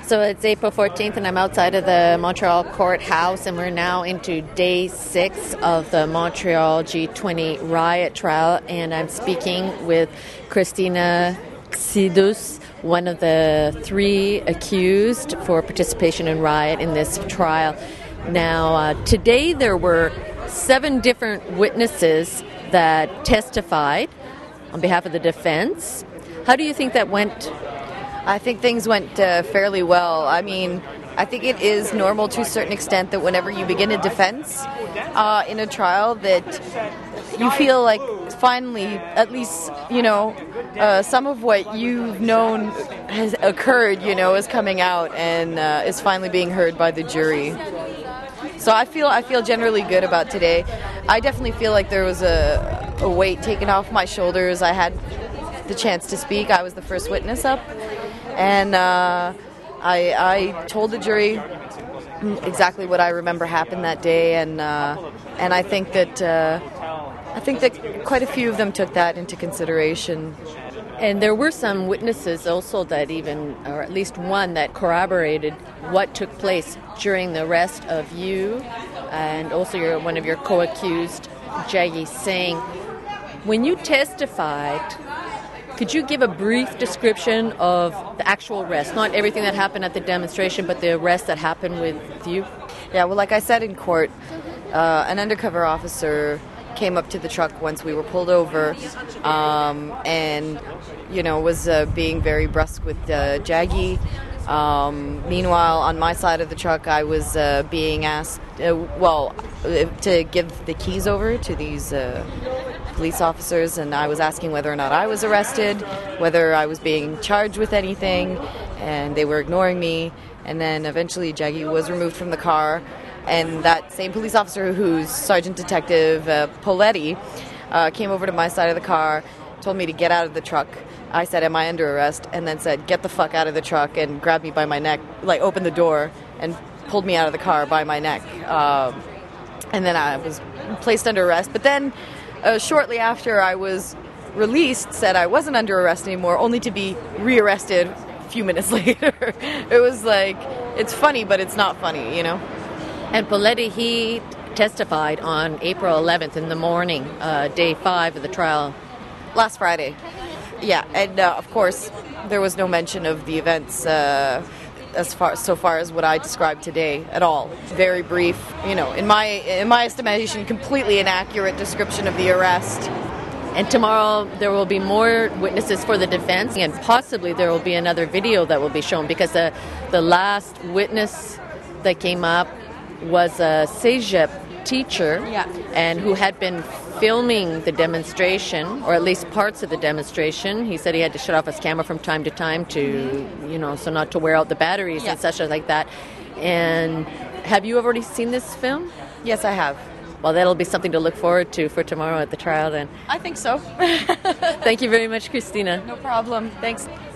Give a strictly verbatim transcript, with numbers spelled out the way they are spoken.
So it's April fourteenth, and I'm outside of the Montreal courthouse, and we're now into day six of the Montreal G twenty riot trial, and I'm speaking with Christina Xidus, one of the three accused for participation in riot in this trial. Now, uh, today there were seven different witnesses that testified on behalf of the defense. How do you think that went? I think things went uh, fairly well. I mean, I think it is normal to a certain extent that whenever you begin a defense uh, in a trial that you feel like finally, at least, you know, uh, some of what you've known has occurred, you know, is coming out and uh, is finally being heard by the jury. So I feel I feel generally good about today. I definitely feel like there was a, a weight taken off my shoulders. I had the chance to speak. I was the first witness up. And uh, I, I told the jury exactly what I remember happened that day, and uh, and I think that uh, I think that quite a few of them took that into consideration. And there were some witnesses also that even, or at least one that corroborated what took place during the arrest of you, and also your one of your co-accused, Jaggi Singh. When you testified, could you give a brief description of the actual arrest? Not everything that happened at the demonstration, but the arrest that happened with you? Yeah, well, like I said in court, uh, an undercover officer came up to the truck once we were pulled over um, and, you know, was uh, being very brusque with uh, Jaggi. Um, meanwhile, on my side of the truck, I was uh, being asked, uh, well, uh, to give the keys over to these uh, police officers, and I was asking whether or not I was arrested, whether I was being charged with anything, and they were ignoring me. And then eventually Jaggi was removed from the car, and that same police officer, who's Sergeant Detective uh, Poletti, uh, came over to my side of the car, told me to get out of the truck. I said, "Am I under arrest?" And then said, "Get the fuck out of the truck," and grabbed me by my neck, like opened the door and pulled me out of the car by my neck. Um, and then I was placed under arrest. But then uh, shortly after I was released, said I wasn't under arrest anymore, only to be rearrested a few minutes later. It was like, it's funny, but it's not funny, you know? And Poletti, he testified on April eleventh in the morning, uh, day five of the trial. Last Friday. Yeah, and uh, of course, there was no mention of the events uh, as far so far as what I described today at all. Very brief, you know, in my in my estimation, completely inaccurate description of the arrest. And tomorrow there will be more witnesses for the defense, and possibly there will be another video that will be shown, because the the last witness that came up was a Cégep teacher, yeah. and who had been filming the demonstration, or at least parts of the demonstration. He said he had to shut off his camera from time to time to, you know, so not to wear out the batteries yeah. and such like that. And have you already seen this film? Yes, I have. Well, that'll be something to look forward to for tomorrow at the trial then. I think so. Thank you very much, Christina. No problem. Thanks.